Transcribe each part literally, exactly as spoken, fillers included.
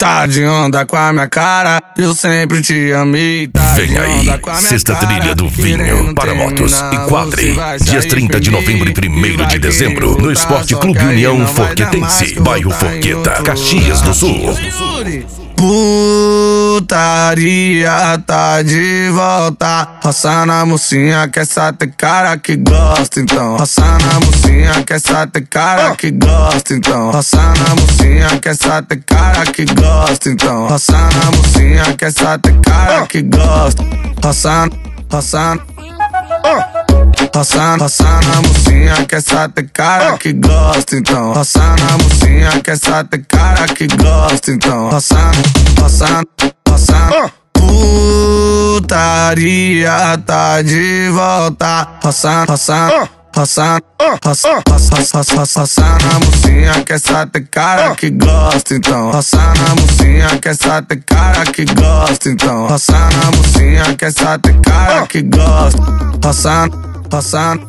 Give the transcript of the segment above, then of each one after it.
Tá de onda com a minha cara, eu sempre te amei. Tá Vem de aí, onda com a minha sexta cara, trilha do vinho querendo para motos e terminar, quadre. você vai Dias se trinta de novembro e arrepender, primeiro de vai dezembro, querer no voltar, Esporte só Clube que aí União não vai dar mais, Forquetense, que eu vou bairro tá em Forqueta, outro Caxias do Sul. Putaria tá de volta. Roça na mocinha que essa tem cara que gosta, então. Roça na mocinha que essa tem cara que gosta, então. Roça na mocinha que essa tem cara que gosta, então. Roça na mocinha que essa tem cara que gosta. Roça, roça, roça, roça na mocinha que essa tem cara que gosta, então. Roça na mocinha que essa tem cara que gosta, então. Roça, roça, roça. Putaria tá de volta. Roça, roça, roça, roça, roça, roça, roça na mocinha que essa tem cara que gosta, então. Roça na mocinha que essa tem cara que gosta, então. Roça na mocinha que essa tem cara que gosta. Roça, roça,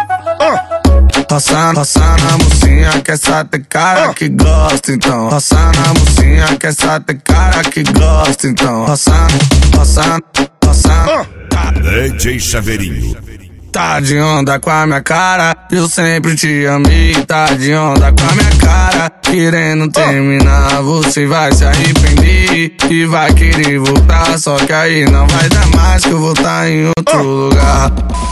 roça, roça na mocinha que essa tem cara que gosta, então. Roça na mocinha que essa tem cara que gosta, então. Roça, roça, roça. D J Chaveirinho. Tá de onda com a minha cara, eu sempre te amei. Tá de onda com a minha cara, querendo terminar, você vai se arrepender e vai querer voltar, só que aí não vai dar mais, que eu vou tá em outro lugar.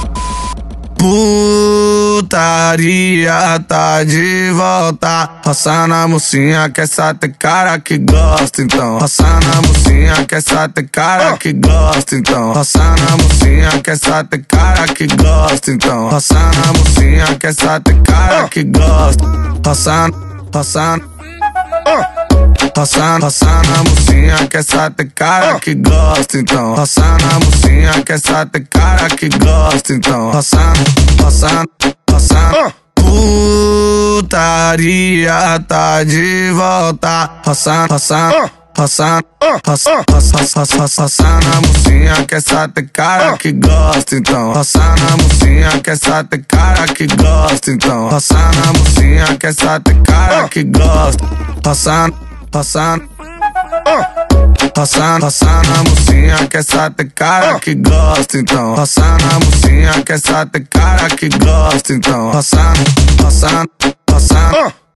Putaria tá de volta. Roça na mocinha que essa tem cara que gosta, então. Roça na mocinha que essa tem cara que gosta, então. Roça na mocinha que essa tem cara que gosta, então. Roça na mocinha que essa tem cara que gosta. Roça, roça, roça, roça na mocinha que essa tem cara que gosta, então. Roça na mocinha que essa tem cara que gosta, então. Roça, roça, roça. Putaria tá de volta. Roça, roça, roça, roça, roça, roça, roça na mocinha que essa tem cara que gosta, então. Roça na mocinha que essa tem cara que gosta, então. Roça na mocinha que essa tem cara que gosta. Roça, roça, roça, roça na mocinha que essa tem cara que gosta, então. Roça na mocinha que essa tem cara que gosta, então. Roça, roça, roça.